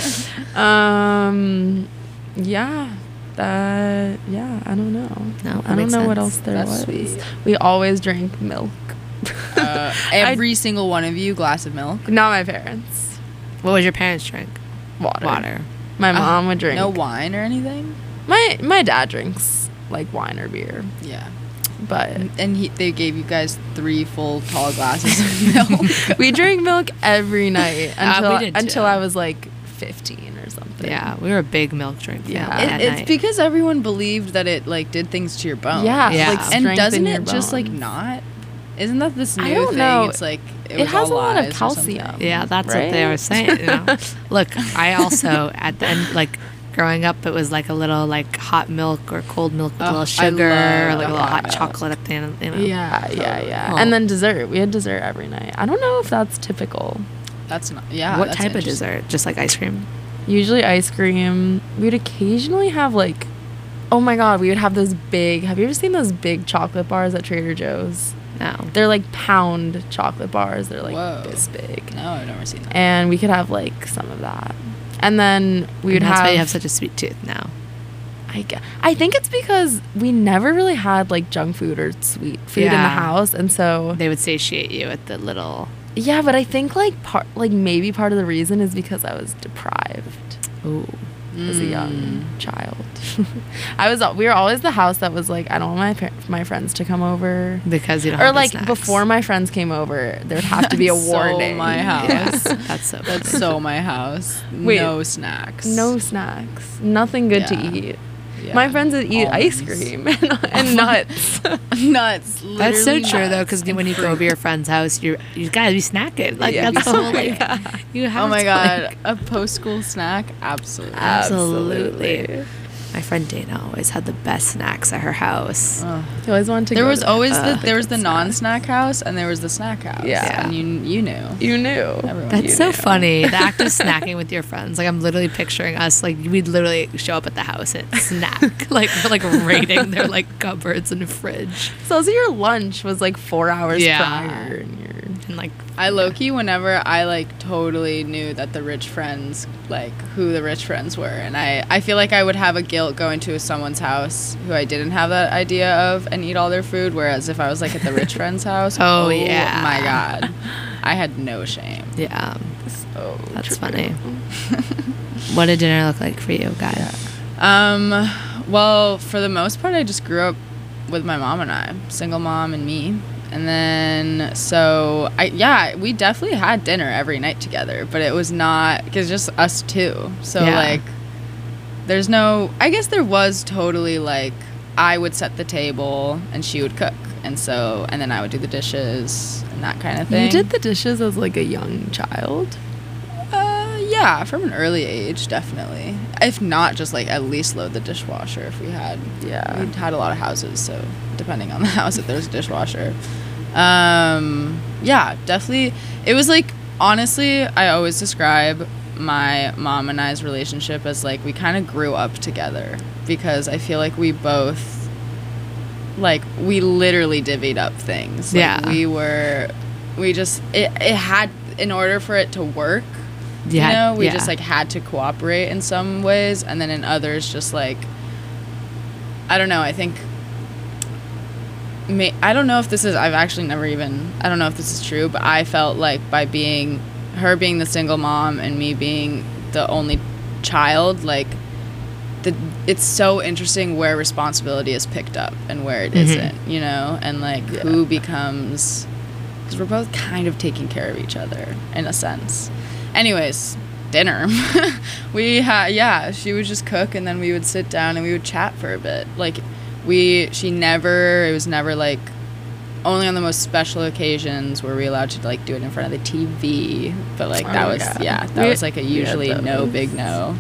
I don't know. No, I don't know what sense. else there That's was. sweet. We always drank milk. Every single one of you, glass of milk. Not my parents. What would your parents drink? Water. My mom would drink. No wine or anything. My dad drinks like wine or beer, Yeah. but And they gave you guys 3 full tall glasses of milk. we drank milk every night we did until too. I was like 15 or something. Yeah, we were a big milk drink family at It's night. because everyone believed that it like did things to your bones. Yeah, Yeah. like And strengthen doesn't your it just like bones. not? Isn't that this new I don't thing? know. It's like It was has all a lot of lies or something. calcium. Yeah, that's what they Right? were saying. You know? Look, I also at the end, like growing up, it was like a little like hot milk or cold milk with a little I sugar, or love like a little hot hot milk. chocolate at the end. You know? Yeah. Oh. And then dessert. We had dessert every night. I don't know if that's typical. That's not. Yeah. What that's type of interesting. dessert? Just like ice cream? Usually ice cream. We'd occasionally have like, oh my god, we would have those big. Have you ever seen those big chocolate bars at Trader Joe's? No. They're like pound chocolate bars. They're like Whoa. this big. No, I've never seen that. And we could have like some of that. And then we would And that's have. why you have such a sweet tooth now. I think it's because we never really had like junk food or sweet food in the Yeah. house, and so They would satiate you at the little. yeah. But I think like maybe part of the reason is because I was deprived Ooh. as a young child. We were always the house that was like, I don't want my friends to come over. Because you don't Or have the like snacks. before my friends came over, there'd have to be a So warning. my house. Yeah, that's so funny. That's so my house. Wait. No snacks. No snacks, nothing good Yeah. to eat. Yeah. My friends would eat ice Almonds. cream and nuts. Nuts. That's so literally true though, nuts because and when you go fruit. over your friend's house, you gotta be snacking. Like Yeah, that's the whole like you have. Oh my to, god, like- a post-school snack? Absolutely. Absolutely. My friend Dana always had the best snacks at her house. I always wanted to There go was to always the there was good the snack. non-snack house and there was the snack house. Yeah. And you knew. You knew. Everyone That's knew. so funny. The act of snacking with your friends. Like I'm literally picturing us. Like we'd literally show up at the house and snack. like we're like raiding their like cupboards and fridge. So also your lunch was like 4 hours Yeah. prior, and you're And like I low-key, whenever I like totally knew that the rich friends, like who the rich friends were, and I feel like I would have a guilt going to someone's house who I didn't have that idea of and eat all their food, whereas if I was like at the rich friend's house, Oh, yeah. my god, I had no shame. yeah, so that's funny. What did dinner look like for you guys? Well, for the most part, I just grew up with my mom and I, single mom and me. And then, so, we definitely had dinner every night together, but it was not, because just us two. So, Yeah. like, there's no, I guess there was totally, like, I would set the table and she would cook. And so, and then I would do the dishes and that kind of thing. You did the dishes as like a young child. Yeah, from an early age, definitely. If not, just like at least load the dishwasher if we had. Yeah. We had a lot of houses, so depending on the house, if there's a dishwasher. Yeah, definitely. It was like, honestly, I always describe my mom and I's relationship as like we kind of grew up together because I feel like we both like we literally divvied up things. Like, Yeah. it had, in order for it to work, you know, we just like had to cooperate in some ways, and then in others just like, I don't know, I think I don't know if this is, I don't know if this is true, but I felt like by her being the single mom and me being the only child, like it's so interesting where responsibility is picked up and where it isn't, you know, and like who becomes, because we're both kind of taking care of each other in a sense. Anyways, dinner. She would just cook, and then we would sit down and we would chat for a bit. Like it was never like, only on the most special occasions were we allowed to like do it in front of the TV, but like that was like a usually no big no.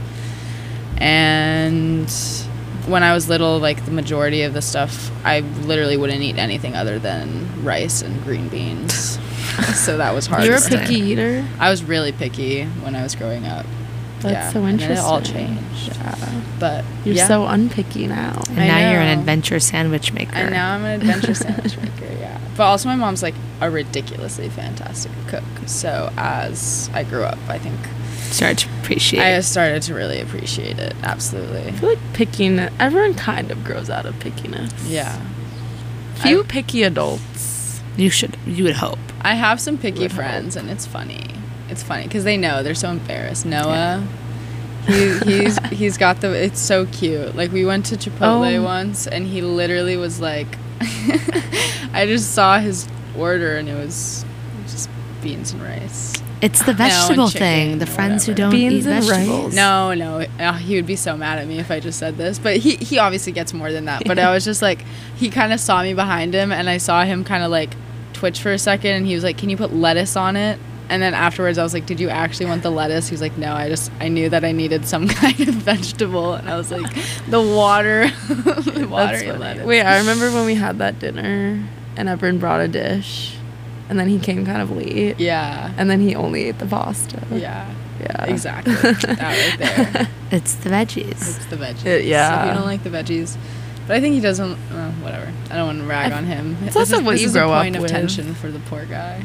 And when I was little, like the majority of the stuff, I literally wouldn't eat anything other than rice and green beans. So that was hard. You're a for me. picky eater? I was really picky when I was growing up. That's so and interesting. then it all changed. Yeah. But You're so unpicky now. And I now you're an know. adventure sandwich maker. And now I'm an adventure sandwich maker, yeah. But also my mom's like a ridiculously fantastic cook. So as I grew up, I think Start to appreciate I it. started to really appreciate it. Absolutely. I feel like everyone kind of grows out of pickiness. Yeah. Few picky adults. You would hope. I have some picky friends, and it's funny. It's funny because they know, they're so embarrassed. Noah, he's got it's so cute. Like we went to Chipotle once, and he literally was like, I just saw his order, and it was just beans and rice. It's the and vegetable chicken thing. The or friends who whatever. don't Beans eat and rice? vegetables. No, he would be so mad at me if I just said this, but he obviously gets more than that. But I was just like, he kind of saw me behind him, and I saw him kind of like twitch for a second, and he was like, "Can you put lettuce on it?" And then afterwards I was like, "Did you actually want the lettuce?" He was like, "No, I knew that I needed some kind of vegetable." And I was like, the water That's funny. lettuce. Wait, I remember when we had that dinner and Everin brought a dish, and then he came kind of late. Yeah. And then he only ate the pasta. Yeah. Yeah. Exactly. That right there. It's the veggies. It's the veggies. Yeah. If you don't like the veggies. But I think he doesn't, whatever. I don't want to rag on him. It's also what you grow a up point of with. tension for the poor guy.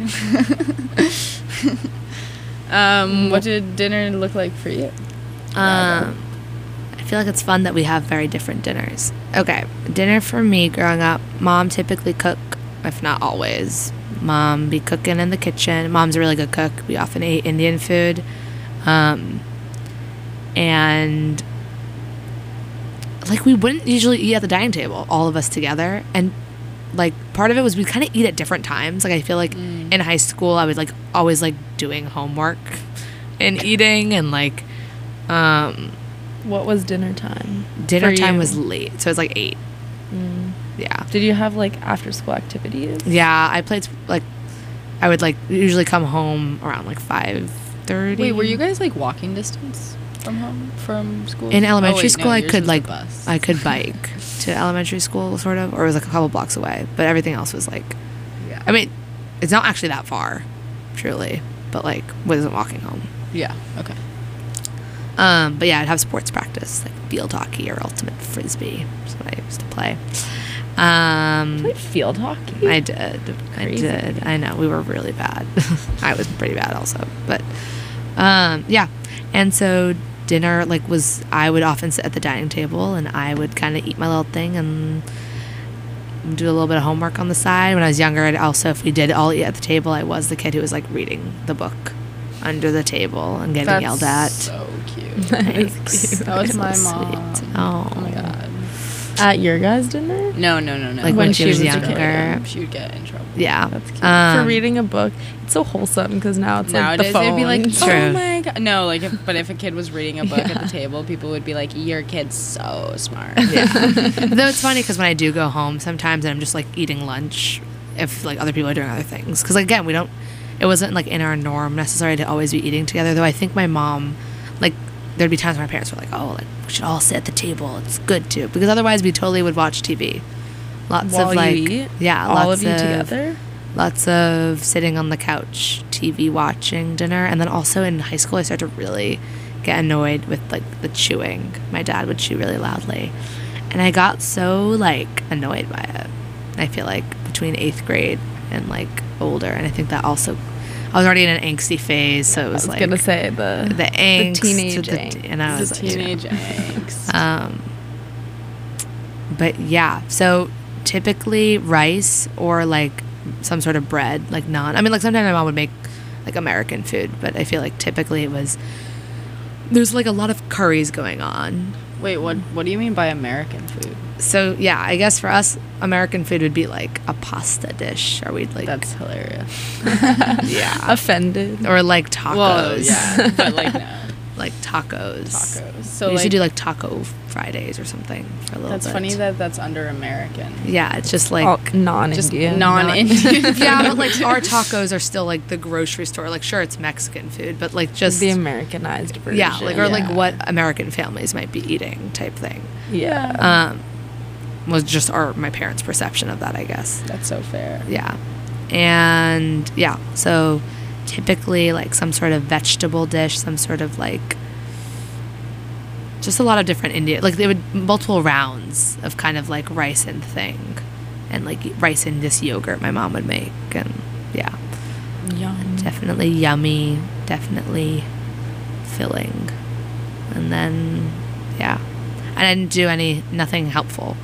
What did dinner look like for you? I feel like it's fun that we have very different dinners. Okay, dinner for me growing up, mom typically cook, if not always. Mom be cooking in the kitchen. Mom's a really good cook. We often ate Indian food. And like we wouldn't usually eat at the dining table, all of us together. And like part of it was we kind of eat at different times. Like I feel like in high school I was like always like doing homework and eating, and like What was dinner time? dinner for time you? was late, so it was like 8. Yeah. Did you have like after school activities? Yeah, I played like I would like usually come home around like 5:30. Wait, were you guys like walking distance from school? In elementary Oh, wait, school? no, I yours could was like the bus. I could bike to elementary school sort of, or it was like a couple blocks away, but everything else was like I mean, it's not actually that far, truly, but like wasn't walking home. Yeah. Okay. But yeah, I'd have sports practice like field hockey or ultimate frisbee. That's what I used to play. Played field hockey? I did. Crazy. I did. I know. We were really bad. I was pretty bad also. But yeah. And so dinner I would often sit at the dining table and I would kind of eat my little thing and do a little bit of homework on the side. When I was younger, I'd also, if we did all eat at the table, I was the kid who was like reading the book under the table and getting That's yelled at. So cute. Thanks. That was So my sweet. mom. Oh my god. At your guys' dinner? No. Like when she was a younger. kid. She would get in trouble. Yeah. That's cute. Um, For reading a book. It's so wholesome because now it's like the Nowadays, phone. they'd be like, True. "Oh my god!" No, like, but if a kid was reading a book at the table, people would be like, "Your kid's so smart." Yeah. Though it's funny because when I do go home sometimes and I'm just like eating lunch if like other people are doing other things. Because again, it wasn't like in our norm necessarily to always be eating together. Though I think my mom, like, there'd be times when my parents were like, "Oh, like we should all sit at the table. It's good to," because otherwise we totally would watch TV. Lots While of like, you eat? yeah, All lots of you together? Lots of sitting on the couch, TV watching dinner, and then also in high school I started to really get annoyed with like the chewing. My dad would chew really loudly, and I got so like annoyed by it I feel like between 8th grade and like older, and I think that also I was already in an angsty phase, so it was, like gonna say the angst, teenage angst. and I was The teenage angst. But yeah, so typically rice or like some sort of bread, like naan. I mean, like sometimes my mom would make like American food, but I feel like typically there's like a lot of curries going on. Wait, what do you mean by American food? So yeah, I guess for us, American food would be like a pasta dish, or we'd like That's hilarious. yeah, Offended. or like tacos. Well, yeah, but like no. Like tacos. So we used to like, do like Taco Fridays or something for a little that's bit. funny that that's under American. Yeah, it's just like Just non-Indian. Non-Indian. yeah, but like our tacos are still like the grocery store. Like sure, it's Mexican food, but like just the Americanized version. yeah, like or like Yeah. what American families might be eating type thing. Yeah. Was just my parents' perception of that, I guess. That's so fair. Yeah, and yeah, so typically like some sort of vegetable dish, some sort of like just a lot of different Indian, like they would multiple rounds of kind of like rice and thing, and like rice and this yogurt my mom would make, and yeah, Yum. definitely yummy, definitely filling, and then yeah, I didn't do nothing helpful.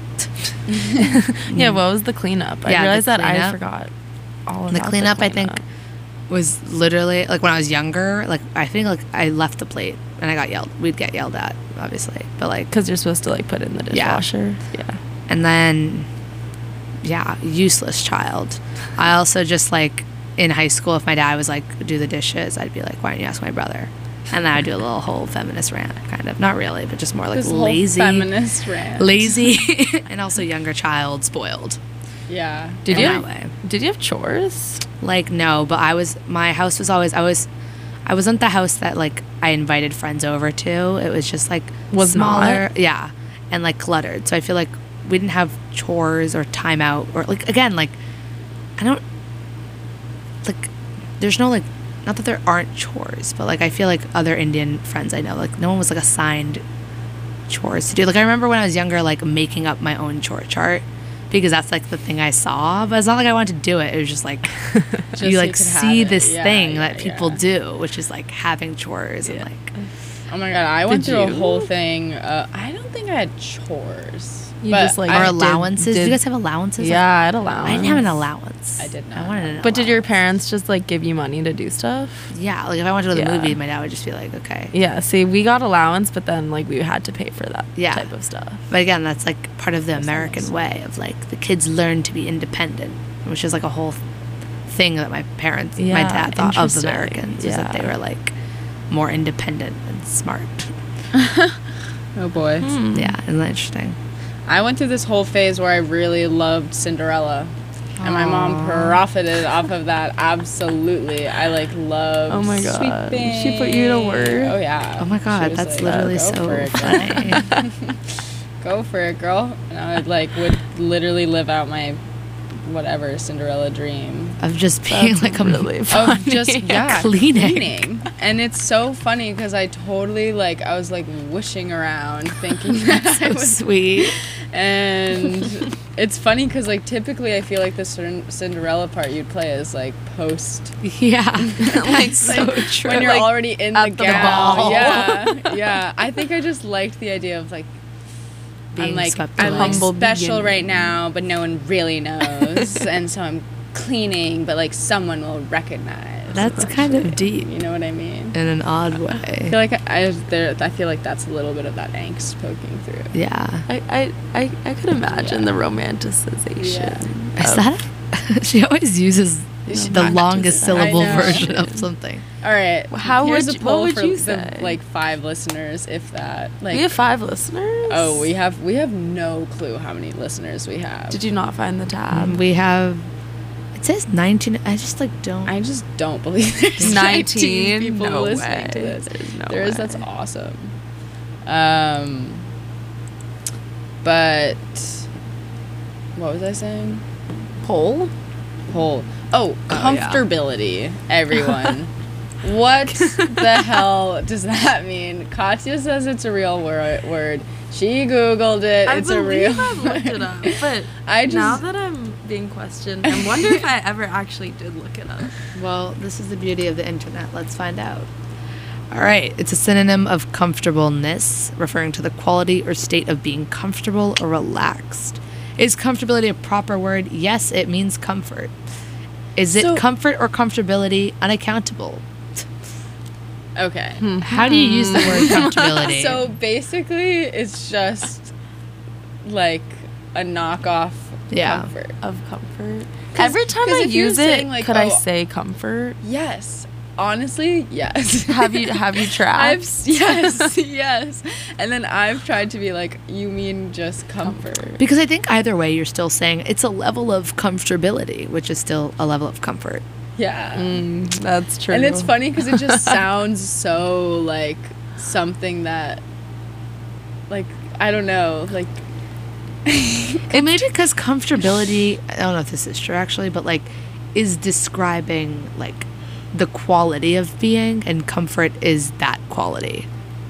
Yeah, what was the cleanup? I Yeah, the realized that I cleanup. forgot all about The cleanup, I think, was literally like when I was younger. Like I think like I left the plate and I got yelled. We'd get yelled at, obviously, but like because you're supposed to like put it in the Yeah. dishwasher. Yeah. and then yeah, useless child. I also just like in high school, if my dad was like do the dishes, I'd be like, why don't you ask my brother? And then I'd do a little whole feminist rant, kind of, not really, but just more like This whole lazy, feminist rant. lazy, and also younger child, spoiled. Yeah. Did in you that way. Did you have chores? Like no, but my house was always I wasn't the house that like I invited friends over to. It was just like Was smaller, not? yeah, and like cluttered. So I feel like we didn't have chores or time out or like again like I don't like there's no like not that there aren't chores, but like I feel like other Indian friends I know like no one was like assigned chores to do. Like I remember when I was younger like making up my own chore chart. Because that's like the thing I saw, but it's not like I wanted to do it. It was just like Just you so like you could have see it. this Yeah, thing yeah, that people yeah. do, which is like having chores and like Oh my god, I went Did through a you? whole thing. I don't think I had chores. You but just, like, or I did- allowances. Do did- you guys have allowances? Yeah, I had allowance. I didn't have an allowance. I did not. I wanted an But did your allowance. parents just like give you money to do stuff? Yeah, like if I wanted to go to the Yeah. movie, my dad would just be like, okay. Yeah. See, we got allowance, but then like we had to pay for that Yeah. type of stuff. But again, that's like part of the American way of like the kids learn to be independent, which is like a whole thing that my parents, my Yeah, dad thought of interesting. Americans, is that Yeah. they were like more independent and smart. Oh boy. Yeah, isn't that interesting? I went through this whole phase where I really loved Cinderella. And my mom profited off of that. Absolutely. I like loved Oh my God. sweeping. She put you to work? Oh yeah. Oh my She god, was that's like, literally "Go so for it, girl." funny. Go for it, girl. And I would literally live out my whatever Cinderella dream. Of just being That's like a really Of funny. just Cleaning. And it's so funny because I totally like I was like wishing around thinking that I so would sweet. and it's funny because like typically I feel like the Cinderella part you'd play is like post Yeah, like so true. when you're Like, already in at the the gown. ball. Yeah. I think I just liked the idea of like Being I'm like swept I'm away. like Humble special beginning. right now, but no one really knows, and so I'm cleaning, but like someone will recognize. That's kind of deep You know what I mean? in an odd I way. feel like I feel like that's a little bit of that angst poking through. Yeah, I could imagine the romanticization. is of- that? She always uses the I longest just- syllable I know. version of something. All right. How here's would a you- poll what would for you the, say? like 5 listeners, if that. Like, We have 5 listeners. oh, we have no clue how many listeners we have. Did you not find the tab? We have. It says 19. I just like don't. I just don't believe there's 19 people No listening way. to this. There's no There is. way. That's awesome. But what was I saying? Poll? Poll. Oh, yeah. comfortability, everyone. What the hell does that mean? Katya says it's a real word. She Googled it. It's a real I've looked it up, but now that I'm being questioned, I wonder if I ever actually did look it up. Well, this is the beauty of the internet. Let's find out. All right. It's a synonym of comfortableness, referring to the quality or state of being comfortable or relaxed. Is comfortability a proper word? Yes, it means comfort. Is it comfort or comfortability unaccountable? Okay. How do you use the word comfortability? So basically, it's just like a knockoff comfort. Of comfort. Every time 'cause I if you're use saying, it, like, could I oh, say comfort? Yes. Honestly, yes. Have you tried? Yes. And then I've tried to be like, you mean just comfort. Because I think either way, you're still saying it's a level of comfortability, which is still a level of comfort. Yeah. That's true. And it's funny because it just sounds so like something that, like, I don't know, like. It may be because comfortability, I don't know if this is true actually, but like is describing like the quality of being, and comfort is that quality.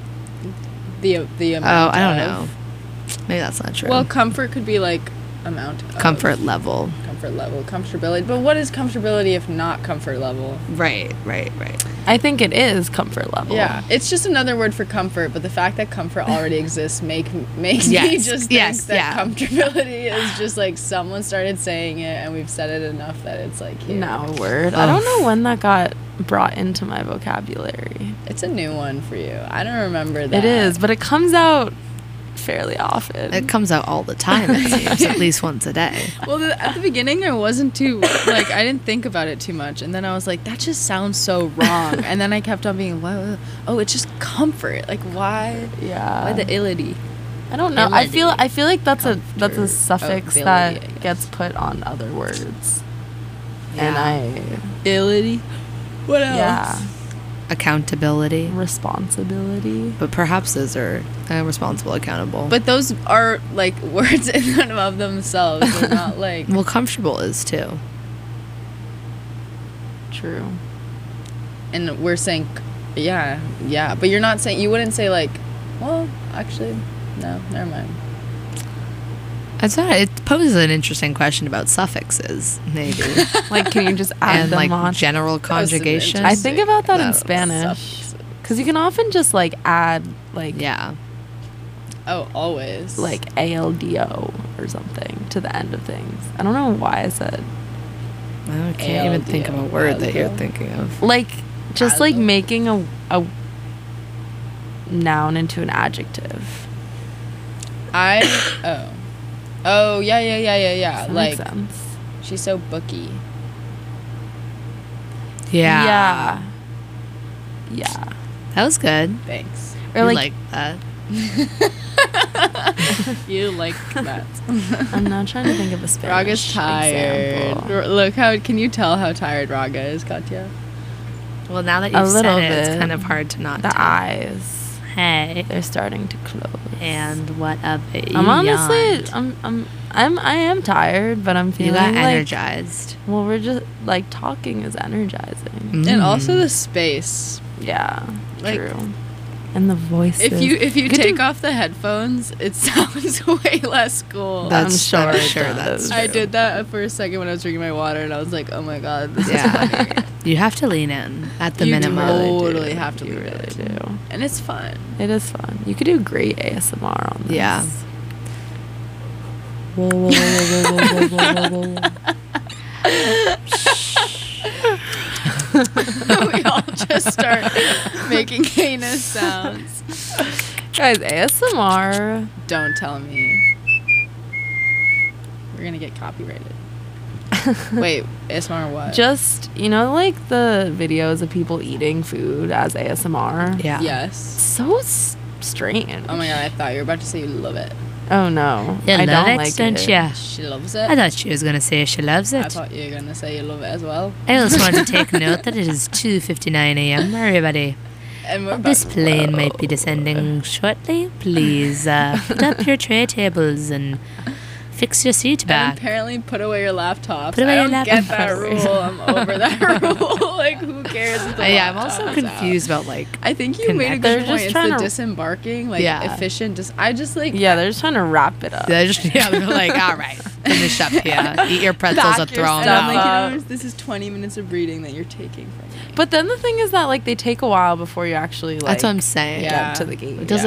The amount I don't of. know. Maybe that's not true. Well, comfort could be like amount of. Comfort level. Comfort level, comfortability. But what is comfortability if not comfort level? Right. I think it is comfort level. Yeah, it's just another word for comfort, but the fact that comfort already exists makes me just think that comfortability is just like someone started saying it and we've said it enough that it's like here. Now a word. I don't know when that got brought into my vocabulary. It's a new one for you. I don't remember that. It is, but it comes out fairly often. It comes out all the time, it seems, at least once a day. Well, at the beginning, I wasn't too, like, I didn't think about it too much. And then I was like, that just sounds so wrong. And then I kept on being, oh, it's just comfort. Like, why? Yeah. Why the illity? I don't know. I feel like that's a suffix Ability, that gets put on other words. Yeah. And Illity? What else? yeah. Accountability. Responsibility. But perhaps those are responsible, accountable. But those are, like, words in and of themselves. They're not, like... well, comfortable is too. True. And we're saying, yeah. But you're not saying, you wouldn't say, like, well, actually, no, never mind. It's not, it poses an interesting question about suffixes, maybe. Like, can you just add And them like on? general conjugation. I think about that in No, Spanish. Because you can often just, like, add, like... Yeah. Oh, always. Like, ALDO or something to the end of things. I don't know why I said... I can't even think of a word that you're thinking of. Like, just, like, making a noun into an adjective. Oh, yeah. That Like, makes sense. she's so booky. Yeah. Yeah. That was good. Thanks. Or, You like, that. You like that. I'm not trying to think of a Spanish Raga's tired. example. Look, can you tell how tired Raga is, Katya? Well, now that A you've little said it, it's bit. kind of hard to not The tell. eyes. Hey. They're starting to close. And what up? I'm honestly, I am tired, but I'm You feeling got like, energized. well, we're just like talking is energizing. Mm. And also the space. Yeah, Like, true. And the voices. If you could take do- off the headphones, it sounds way less cool. That's I'm I'm sure sure it that's does. I true. did that for a second when I was drinking my water, and I was like, oh my god, this is Yeah. funny. You have to lean in at the You minimum. totally have to You lean really in. do. And it's fun. It is fun. You could do great ASMR on this. Yeah. We all just start making heinous sounds. Guys, ASMR. Don't tell me. We're gonna get copyrighted. Wait, ASMR what? Just, like the videos of people eating food as ASMR. Yeah. Yes. So strange. Oh my god, I thought you were about to say you love it. Oh no. You I love don't it, like don't it. ya? She loves I it. thought she was going to say she loves I it. thought you were gonna say you love it as well. I just wanted to take note that it is 2:59 a.m. Everybody, And we're this about plane might be descending shortly. Please put up your tray tables and Fix your seat And back. apparently, put away your laptops. Put away I your don't get laptop. that rule. I'm over that rule. Like, who cares? If the Yeah, I'm laptop also is out? confused about like. I think you made a Connect. good They're point. just It's trying the to- disembarking, like Yeah. efficient. I just like Yeah, they're just trying to wrap it up. They're like, all right, finish up here. Eat your pretzels Back and your throw them And I'm stuff out. like, you know, this is 20 minutes of reading that you're taking from me. But then the thing is that like they take a while before you actually like That's what I'm saying. Yeah. get to the game. It doesn't